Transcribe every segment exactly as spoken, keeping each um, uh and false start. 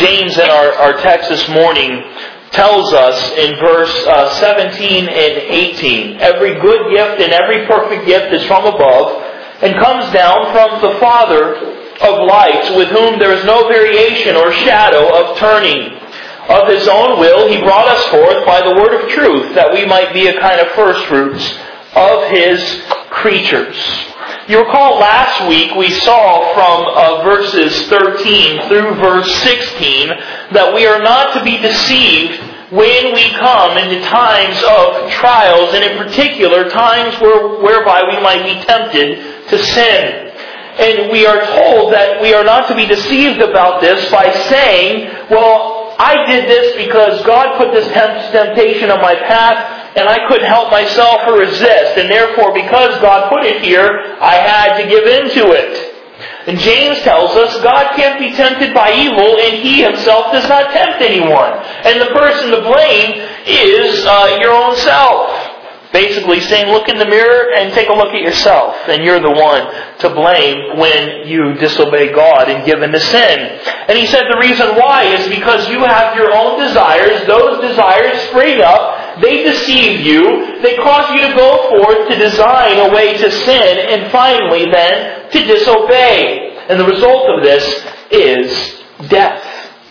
James in our, our text this morning tells us in verse uh, seventeen and eighteen, every good gift and every perfect gift is from above and comes down from the Father of lights, with whom there is no variation or shadow of turning. Of His own will He brought us forth by the word of truth, that we might be a kind of firstfruits of His creatures. You recall last week we saw from uh, verses thirteen through verse sixteen that we are not to be deceived when we come into times of trials, and in particular times where, whereby we might be tempted to sin. And we are told that we are not to be deceived about this by saying, well, I did this because God put this temptation on my path and I couldn't help myself or resist. And therefore, because God put it here, I had to give in to it. And James tells us God can't be tempted by evil, and He Himself does not tempt anyone. And the person to blame is uh, your own self. Basically saying, look in the mirror and take a look at yourself. And you're the one to blame when you disobey God and give in to sin. And he said the reason why is because you have your own desires. Those desires spring up. They deceive you. They cause you to go forth to design a way to sin. And finally then, to disobey. And the result of this is death.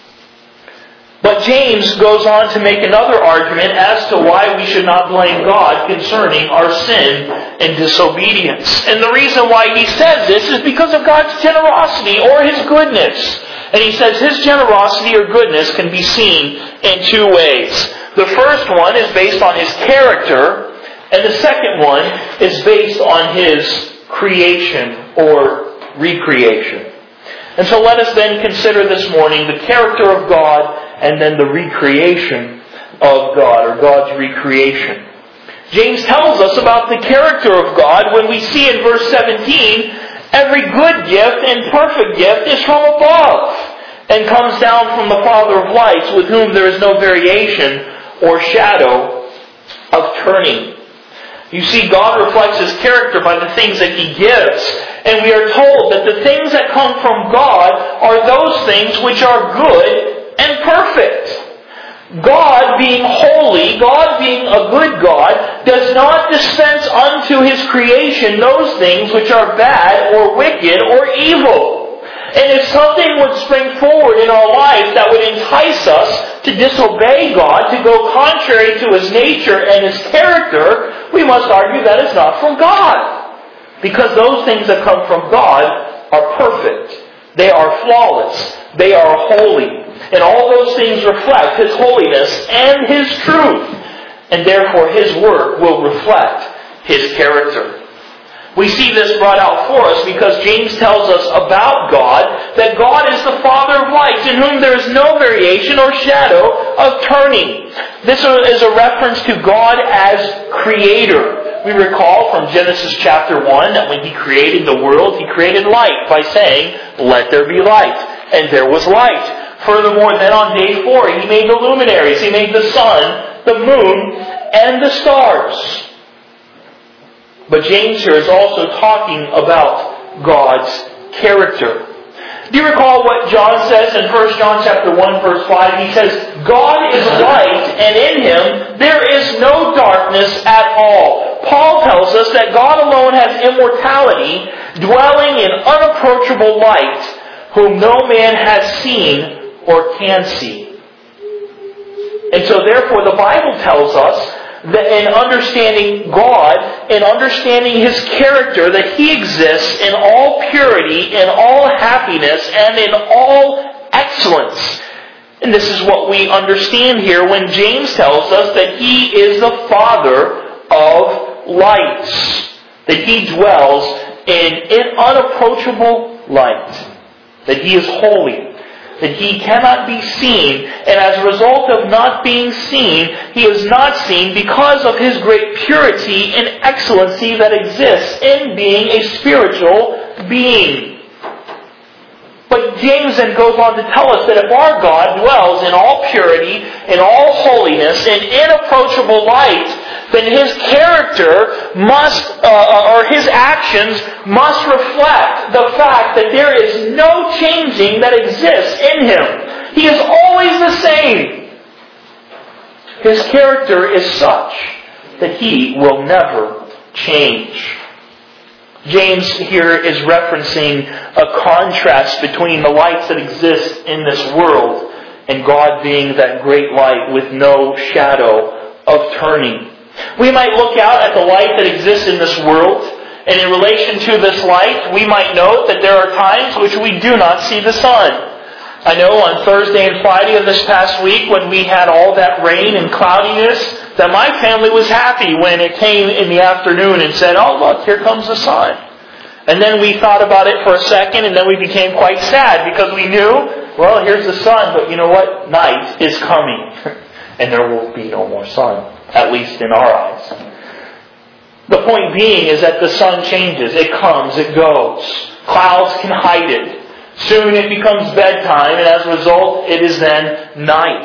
But James goes on to make another argument as to why we should not blame God concerning our sin and disobedience. And the reason why he says this is because of God's generosity or His goodness. And he says His generosity or goodness can be seen in two ways. The first one is based on His character, and the second one is based on His creation or recreation. And so let us then consider this morning the character of God and then the recreation of God, or God's recreation. James tells us about the character of God when we see in verse seventeen, every good gift and perfect gift is from above and comes down from the Father of lights, with whom there is no variation or shadow of turning. You see, God reflects His character by the things that He gives. And we are told that the things that come from God are those things which are good and perfect. God being holy, God being a good God, does not dispense unto His creation those things which are bad or wicked or evil. And if something would spring forward in our life that would entice us to disobey God, to go contrary to His nature and His character, we must argue that it's not from God. Because those things that come from God are perfect. They are flawless. They are holy. And all those things reflect His holiness and His truth. And therefore His work will reflect His character. We see this brought out for us because James tells us about God, that God is the Father of lights, in whom there is no variation or shadow of turning. This is a reference to God as Creator. We recall from Genesis chapter one that when He created the world, He created light by saying, let there be light. And there was light. Furthermore, then on day four, He made the luminaries. He made the sun, the moon, and the stars. But James here is also talking about God's character. Do you recall what John says in First John chapter one, verse five? He says, God is light, and in Him there is no darkness at all. Paul tells us that God alone has immortality, dwelling in unapproachable light, whom no man has seen or can see. And so therefore the Bible tells us that in understanding God, in understanding His character, that He exists in all purity, in all happiness, and in all excellence. And this is what we understand here when James tells us that He is the Father of lights. That He dwells in, in unapproachable light. That He is holy. That He cannot be seen, and as a result of not being seen, He is not seen because of His great purity and excellency that exists in being a spiritual being. But James then goes on to tell us that if our God dwells in all purity, in all holiness, in inapproachable light, then His character must, uh, or His actions must reflect the fact that there is no changing that exists in Him. He is always the same. His character is such that He will never change. James here is referencing a contrast between the lights that exist in this world and God being that great light with no shadow of turning. We might look out at the light that exists in this world, and in relation to this light, we might note that there are times which we do not see the sun. I know on Thursday and Friday of this past week, when we had all that rain and cloudiness, that my family was happy when it came in the afternoon and said, "Oh look, here comes the sun." And then we thought about it for a second, and then we became quite sad because we knew, well, here's the sun, but you know what? Night is coming. And there will be no more sun, at least in our eyes. The point being is that the sun changes. It comes, it goes. Clouds can hide it. Soon it becomes bedtime, and as a result, it is then night.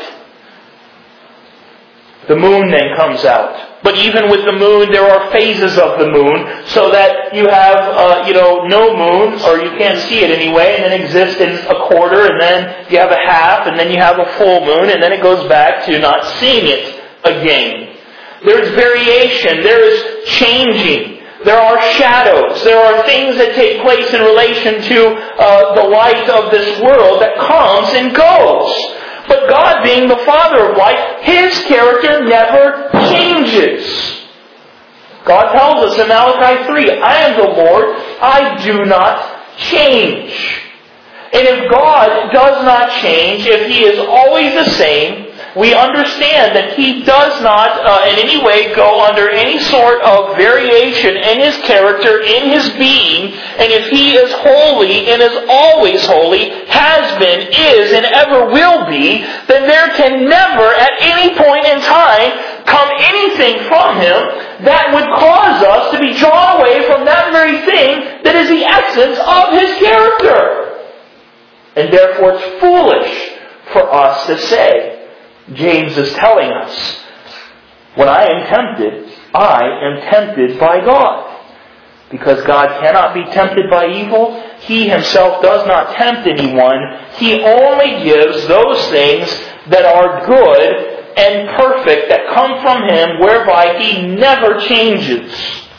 The moon then comes out. But even with the moon, there are phases of the moon, so that you have, uh, you know, no moon, or you can't see it anyway, and then exists in a quarter, and then you have a half, and then you have a full moon, and then it goes back to not seeing it again. There is variation. There is changing. There are shadows. There are things that take place in relation to uh, the light of this world that comes and goes. But God, being the Father of light, His character never changes. God tells us in Malachi three, "I am the Lord, I do not change." And if God does not change, if He is always the same, we understand that He does not uh, in any way go under any sort of variation in His character, in His being. And if He is holy and is always holy, has been, is, and ever will be, then there can never at any point in time come anything from Him that would cause us to be drawn away from that very thing that is the essence of His character. And therefore it's foolish for us to say, James is telling us, when I am tempted, I am tempted by God. Because God cannot be tempted by evil. He Himself does not tempt anyone. He only gives those things that are good and perfect, that come from Him, whereby He never changes.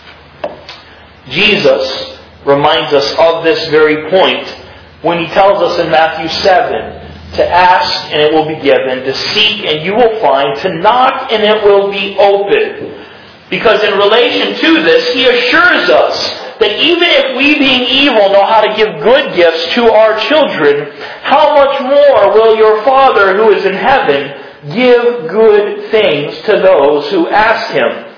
Jesus reminds us of this very point when He tells us in Matthew seven, to ask and it will be given, to seek and you will find, to knock and it will be opened. Because in relation to this, He assures us that even if we being evil know how to give good gifts to our children, how much more will your Father who is in heaven give good things to those who ask Him?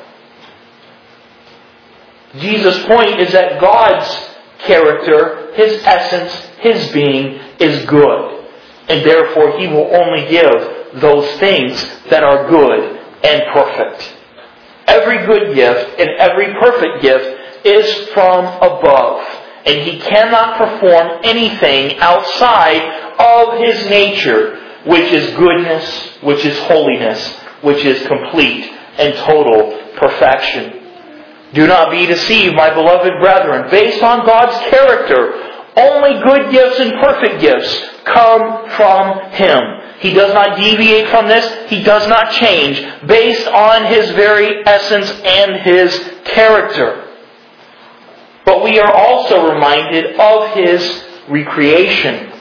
Jesus' point is that God's character, His essence, His being is good. And therefore He will only give those things that are good and perfect. Every good gift and every perfect gift is from above. And He cannot perform anything outside of His nature, which is goodness, which is holiness, which is complete and total perfection. Do not be deceived, my beloved brethren. Based on God's character, only good gifts and perfect gifts come from Him. He does not deviate from this. He does not change based on His very essence and His character. But we are also reminded of His recreation.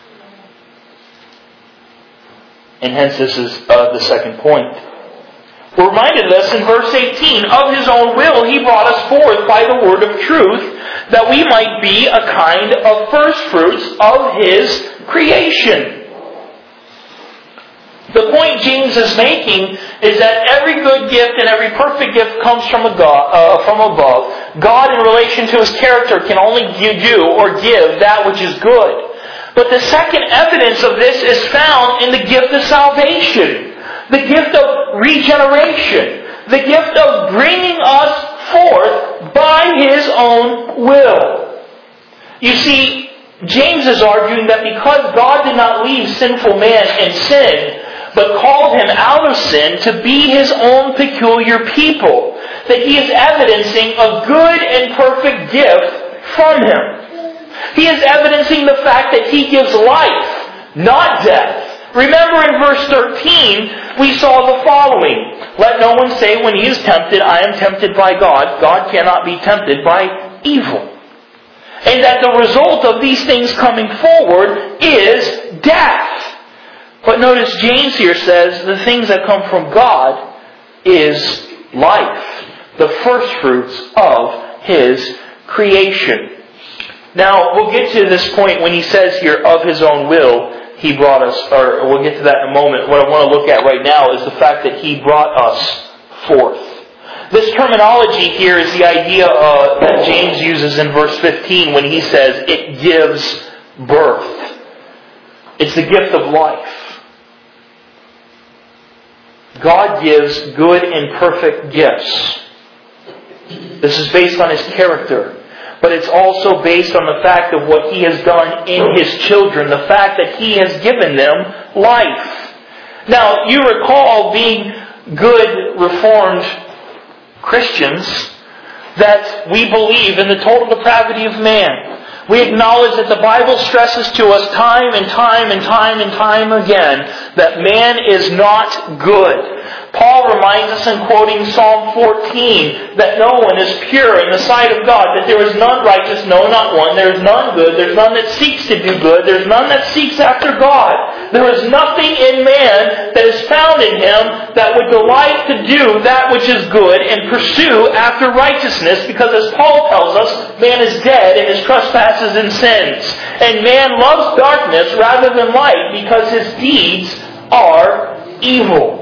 And hence this is uh, the second point. We're reminded of this in verse eighteen. Of His own will He brought us forth by the word of truth, that we might be a kind of first fruits of His creation. The point James is making is that every good gift and every perfect gift comes from, a God, uh, from above. God, in relation to His character, can only do or give that which is good. But the second evidence of this is found in the gift of salvation. The gift of regeneration. The gift of bringing us forth by His own will. You see, James is arguing that because God did not leave sinful man in sin, but called him out of sin to be His own peculiar people, that He is evidencing a good and perfect gift from Him. He is evidencing the fact that He gives life, not death. Remember in verse thirteen, we saw the following. Let no one say when he is tempted, I am tempted by God. God cannot be tempted by evil. And that the result of these things coming forward is death. But notice James here says the things that come from God is life. The first fruits of His creation. Now, we'll get to this point when he says here, of His own will, He brought us, or we'll get to that in a moment. What I want to look at right now is the fact that He brought us forth. This terminology here is the idea uh, that James uses in verse fifteen when he says it gives birth. It's the gift of life. God gives good and perfect gifts. This is based on His character. But it's also based on the fact of what He has done in His children. The fact that He has given them life. Now, you recall being good, Reformed Christians that we believe in the total depravity of man. We acknowledge that the Bible stresses to us time and time and time and time again that man is not good. Paul reminds us in quoting Psalm fourteen that no one is pure in the sight of God, that there is none righteous, no, not one. There is none good. There's none that seeks to do good. There's none that seeks after God. There is nothing in man that is found in him that would delight to do that which is good and pursue after righteousness, because as Paul tells us, man is dead in his trespasses and sins. And man loves darkness rather than light because his deeds are evil.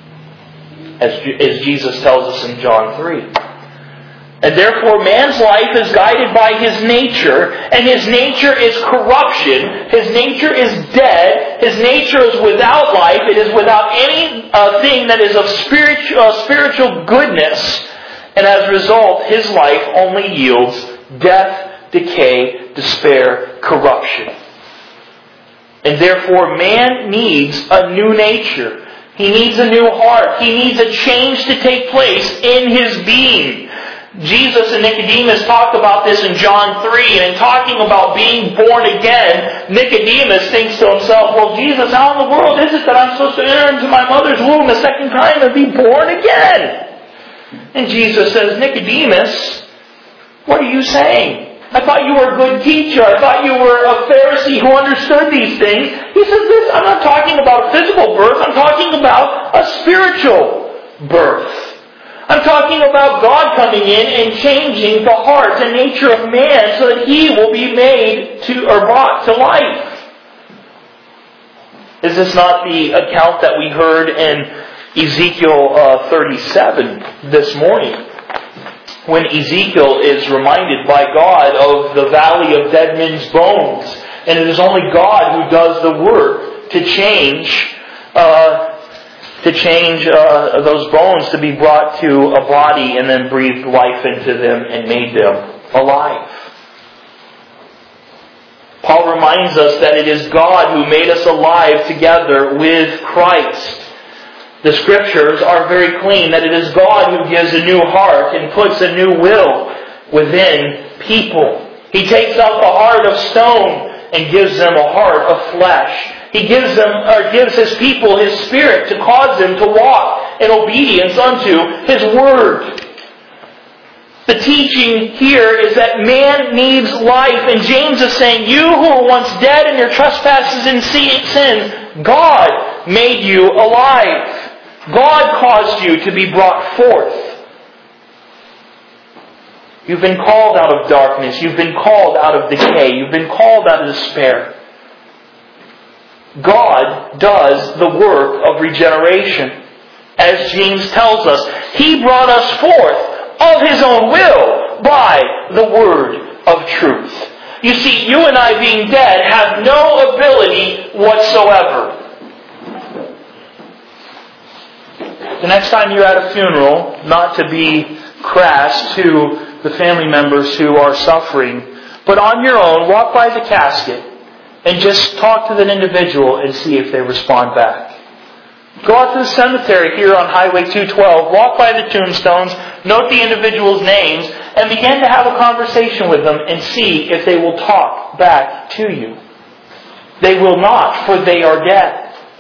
As, as Jesus tells us in John three. And therefore man's life is guided by his nature, and his nature is corruption. His nature is dead. His nature is without life. It is without any uh, thing that is of spiritual, uh, spiritual goodness. And as a result, his life only yields death, decay, despair, corruption. And therefore man needs a new nature. He needs a new heart. He needs a change to take place in his being. Jesus and Nicodemus talked about this in John three, and in talking about being born again, Nicodemus thinks to himself, well, Jesus, how in the world is it that I'm supposed to enter into my mother's womb a second time and be born again? And Jesus says, Nicodemus, what are you saying? I thought you were a good teacher. I thought you were a Pharisee who understood these things. He says this, I'm not talking about physical birth. I'm talking about a spiritual birth. I'm talking about God coming in and changing the heart and nature of man so that he will be made to, or brought to life. Is this not the account that we heard in Ezekiel uh, thirty-seven this morning? When Ezekiel is reminded by God of the valley of dead men's bones. And it is only God who does the work to change uh, to change uh, those bones to be brought to a body and then breathed life into them and made them alive. Paul reminds us that it is God who made us alive together with Christ. The Scriptures are very clean that it is God who gives a new heart and puts a new will within people. He takes out the heart of stone and gives them a heart of flesh. He gives them, or gives His people His Spirit to cause them to walk in obedience unto His Word. The teaching here is that man needs life, and James is saying, you who were once dead in your trespasses and sins, God made you alive. God caused you to be brought forth. You've been called out of darkness. You've been called out of decay. You've been called out of despair. God does the work of regeneration. As James tells us, He brought us forth of His own will by the word of truth. You see, you and I being dead have no ability whatsoever. The next time you're at a funeral, not to be crass to the family members who are suffering, but on your own, walk by the casket and just talk to that individual and see if they respond back. Go out to the cemetery here on Highway two twelve, walk by the tombstones, note the individuals' names, and begin to have a conversation with them and see if they will talk back to you. They will not, for they are dead.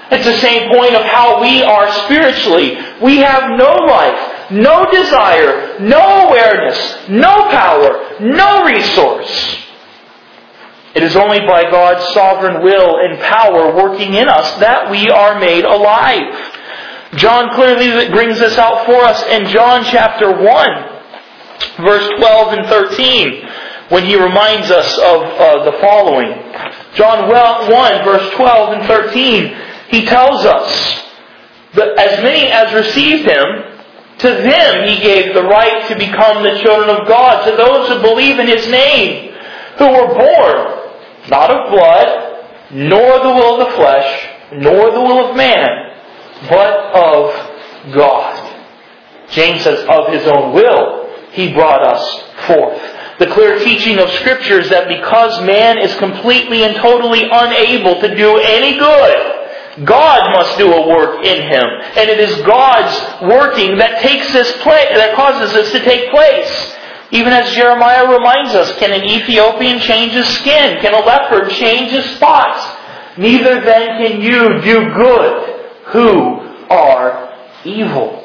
It's the same point of how we are spiritually. We have no life, no desire, no awareness, no power, no resource. It is only by God's sovereign will and power working in us that we are made alive. John clearly brings this out for us in John chapter one, verse twelve and thirteen, when he reminds us of uh, the following. John one, verse twelve and thirteen, he tells us that as many as received Him, to them He gave the right to become the children of God, to those who believe in His name, who were born not of blood, nor the will of the flesh, nor the will of man, but of God. James says, of His own will He brought us forth. The clear teaching of Scripture is that because man is completely and totally unable to do any good, God must do a work in him. And it is God's working that takes this place, that causes this to take place. Even as Jeremiah reminds us, can an Ethiopian change his skin? Can a leopard change his spots? Neither then can you do good who are evil.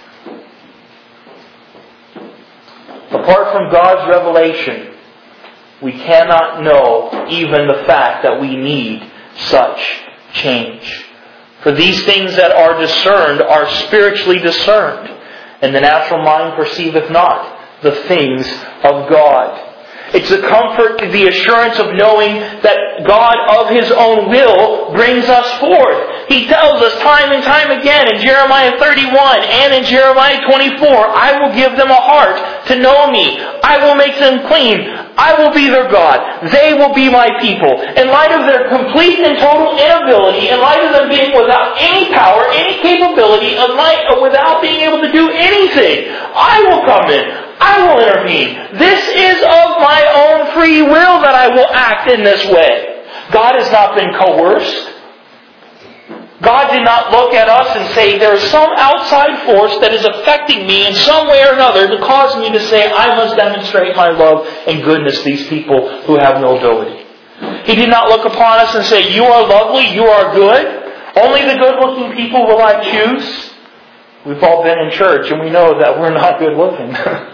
Apart from God's revelation, we cannot know even the fact that we need such change. For these things that are discerned are spiritually discerned, and the natural mind perceiveth not the things of God. It's a comfort, the assurance of knowing that God of His own will brings us forth. He tells us time and time again in Jeremiah thirty-one and in Jeremiah twenty-four, I will give them a heart to know Me. I will make them clean. I will be their God. They will be My people. In light of their complete and total inability, in light of them being without any power, any capability, in light of without being able to do anything, I will come in. I will intervene. This is of My own free will that I will act in this way. God has not been coerced. God did not look at us and say, there is some outside force that is affecting me in some way or another to cause me to say, I must demonstrate My love and goodness to these people who have no ability. He did not look upon us and say, you are lovely, you are good. Only the good-looking people will I choose. We've all been in church and we know that we're not good-looking.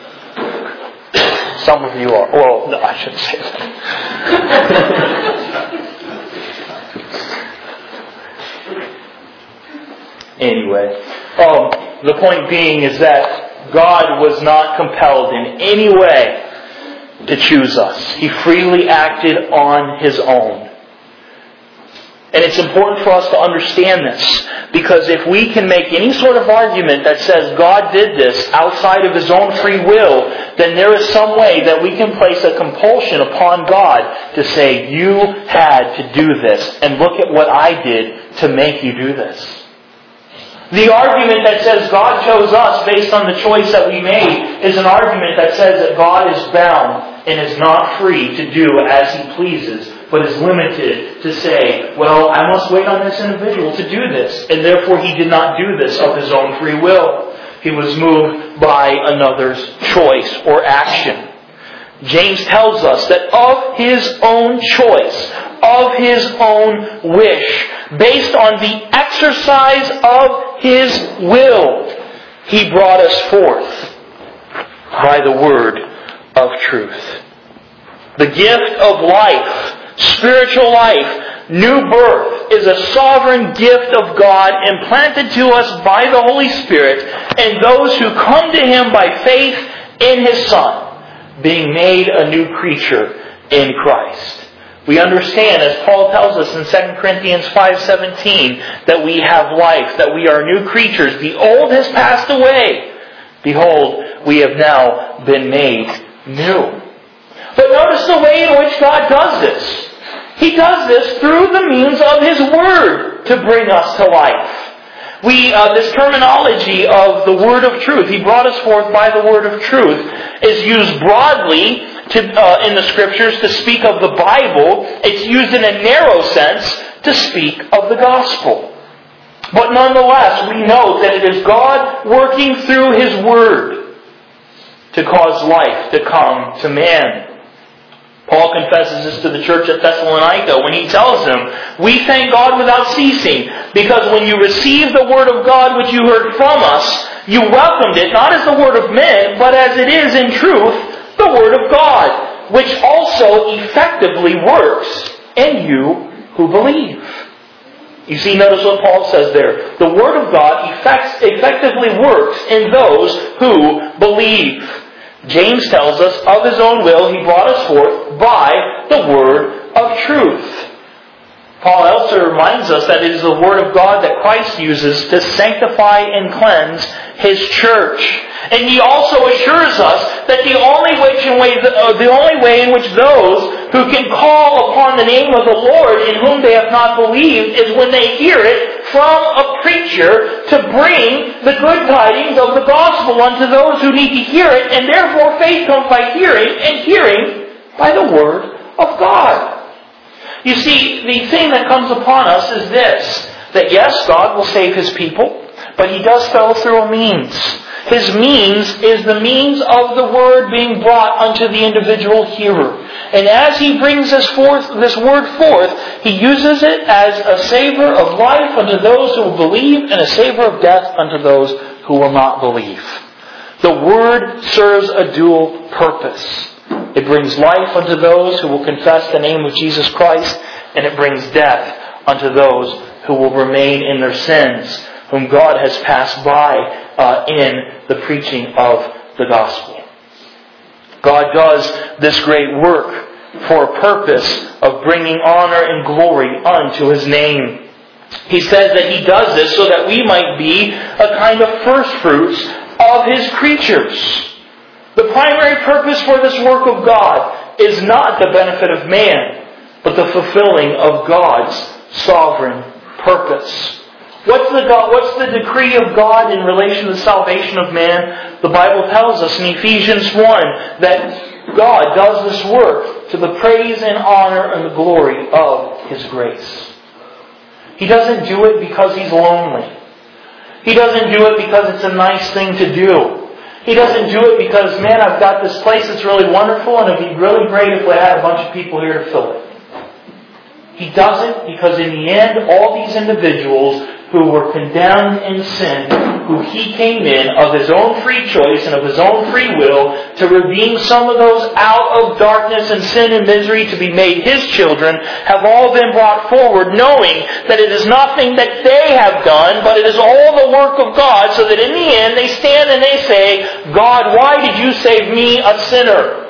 Some of you are. Well, no, I shouldn't say that. Anyway, um, the point being is that God was not compelled in any way to choose us. He freely acted on His own. And it's important for us to understand this, because if we can make any sort of argument that says God did this outside of His own free will, then there is some way that we can place a compulsion upon God to say, you had to do this, and look at what I did to make you do this. The argument that says God chose us based on the choice that we made is an argument that says that God is bound and is not free to do as He pleases, but is limited to say, well, I must wait on this individual to do this. And therefore He did not do this of His own free will. He was moved by another's choice or action. James tells us that of His own choice, of His own wish, based on the exercise of His will, He brought us forth by the word of truth. The gift of life, spiritual life, new birth, is a sovereign gift of God implanted to us by the Holy Spirit and those who come to Him by faith in His Son, being made a new creature in Christ. We understand, as Paul tells us in Second Corinthians five seventeen, that we have life, that we are new creatures. The old has passed away. Behold, we have now been made new. But notice the way in which God does this. He does this through the means of His Word to bring us to life. We, uh, this terminology of the Word of Truth, He brought us forth by the Word of Truth, is used broadly to, uh, in the Scriptures to speak of the Bible. It's used in a narrow sense to speak of the Gospel. But nonetheless, we know that it is God working through His Word to cause life to come to man. Paul confesses this to the church at Thessalonica when he tells them, "We thank God without ceasing, because when you received the word of God which you heard from us, you welcomed it not as the word of men, but as it is in truth, the word of God, which also effectively works in you who believe." You see, notice what Paul says there. The word of God effects, effectively works in those who believe. James tells us, of His own will He brought us forth by the word of truth. Paul also reminds us that it is the word of God that Christ uses to sanctify and cleanse His church. And he also assures us that the only way, the only way in which those who can call upon the name of the Lord in whom they have not believed is when they hear it from a preacher to bring the good tidings of the gospel unto those who need to hear it. And therefore faith comes by hearing, and hearing by the word of God. You see, the thing that comes upon us is this, that yes, God will save His people, but He does so through a means. His means is the means of the word being brought unto the individual hearer. And as He brings this forth, this word forth, He uses it as a savor of life unto those who will believe, and a savor of death unto those who will not believe. The word serves a dual purpose. It brings life unto those who will confess the name of Jesus Christ, and it brings death unto those who will remain in their sins, whom God has passed by uh, in the preaching of the gospel. God does this great work for a purpose of bringing honor and glory unto His name. He says that He does this so that we might be a kind of first fruits of His creatures. The primary purpose for this work of God is not the benefit of man, but the fulfilling of God's sovereign purpose. What's the God, what's the decree of God in relation to the salvation of man? The Bible tells us in Ephesians one that God does this work to the praise and honor and the glory of His grace. He doesn't do it because He's lonely. He doesn't do it because it's a nice thing to do. He doesn't do it because, man, I've got this place that's really wonderful and it'd be really great if we had a bunch of people here to fill it. He does it because in the end, all these individuals who were condemned in sin, who He came in of His own free choice and of His own free will to redeem some of those out of darkness and sin and misery to be made His children, have all been brought forward knowing that it is nothing that they have done, but it is all the work of God, so that in the end they stand and they say, God, why did you save me, a sinner?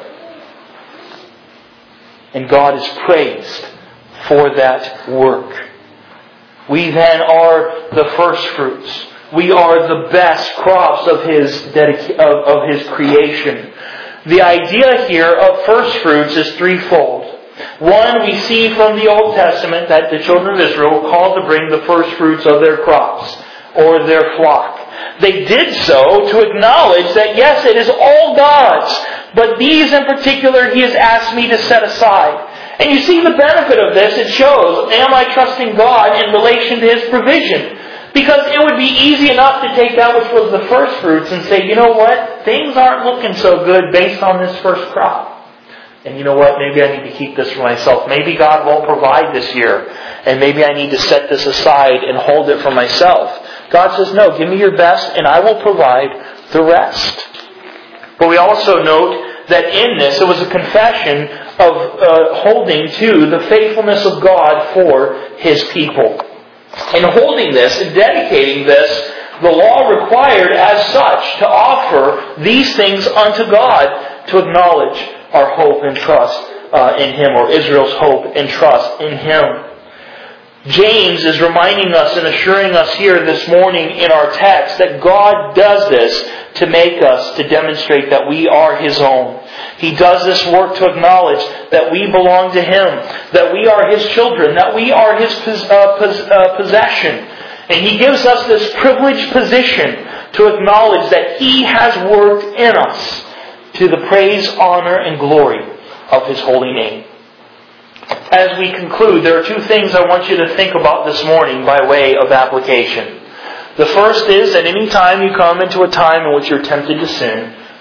And God is praised for that work. We then are the first fruits. We are the best crops of His dedica- of, of His creation. The idea here of first fruits is threefold. One, we see from the Old Testament that the children of Israel were called to bring the first fruits of their crops or their flock. They did so to acknowledge that yes, it is all God's, but these in particular He has asked me to set aside. And you see the benefit of this, it shows, am I trusting God in relation to His provision? Because it would be easy enough to take that which was the first fruits and say, you know what, things aren't looking so good based on this first crop. And you know what, maybe I need to keep this for myself. Maybe God won't provide this year. And maybe I need to set this aside and hold it for myself. God says, no, give me your best and I will provide the rest. But we also note that in this, it was a confession of uh, holding to the faithfulness of God for His people. In holding this and dedicating this, the law required as such to offer these things unto God, to acknowledge our hope and trust uh, in Him, or Israel's hope and trust in Him. James is reminding us and assuring us here this morning in our text that God does this to make us, to demonstrate that we are His own. He does this work to acknowledge that we belong to Him, that we are His children, that we are His possession. And He gives us this privileged position to acknowledge that He has worked in us to the praise, honor, and glory of His holy name. As we conclude, there are two things I want you to think about this morning by way of application. The first is that any time you come into a time in which you're tempted to sin,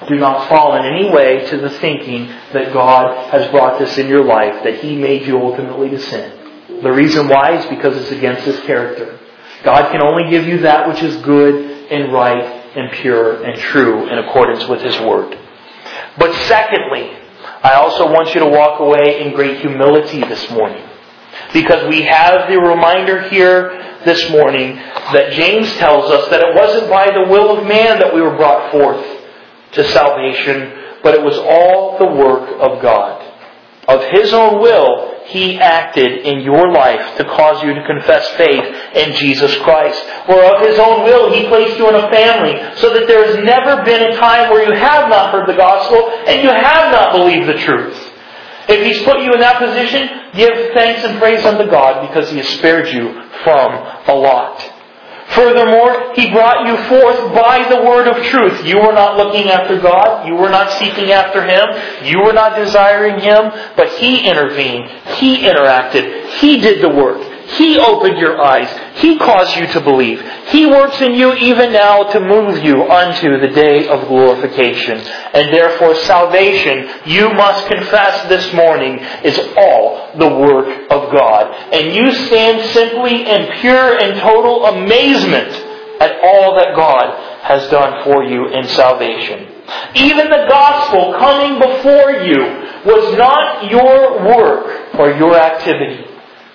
Do not fall in any way to the thinking that God has brought this in your life, that He made you ultimately to sin. The reason why is because it's against His character. God can only give you that which is good and right and pure and true in accordance with His Word. But secondly, I also want you to walk away in great humility this morning. Because we have the reminder here this morning that James tells us that it wasn't by the will of man that we were brought forth to salvation, but it was all the work of God. Of His own will, He acted in your life to cause you to confess faith in Jesus Christ. Or of His own will, He placed you in a family so that there has never been a time where you have not heard the gospel and you have not believed the truth. If He's put you in that position, give thanks and praise unto God because He has spared you from a lot. Furthermore, He brought you forth by the word of truth. You were not looking after God. You were not seeking after Him. You were not desiring Him. But He intervened. He interacted. He did the work. He opened your eyes. He caused you to believe. He works in you even now to move you unto the day of glorification. And therefore salvation, you must confess this morning, is all the work of God. And you stand simply in pure and total amazement at all that God has done for you in salvation. Even the gospel coming before you was not your work or your activity.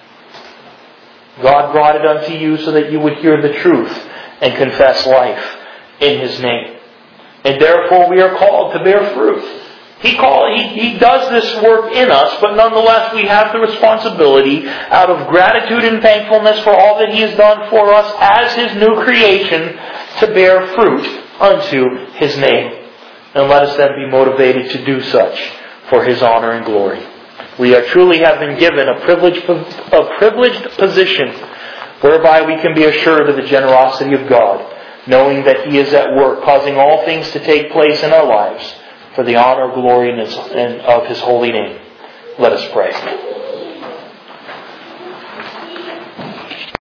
God brought it unto you so that you would hear the truth and confess life in His name. And therefore we are called to bear fruit. He, call, he, he does this work in us, but nonetheless we have the responsibility, out of gratitude and thankfulness for all that He has done for us as His new creation, to bear fruit unto His name. And let us then be motivated to do such for His honor and glory. We are truly have been given a privileged, a privileged position whereby we can be assured of the generosity of God, knowing that He is at work, causing all things to take place in our lives for the honor, glory, and of His holy name. Let us pray.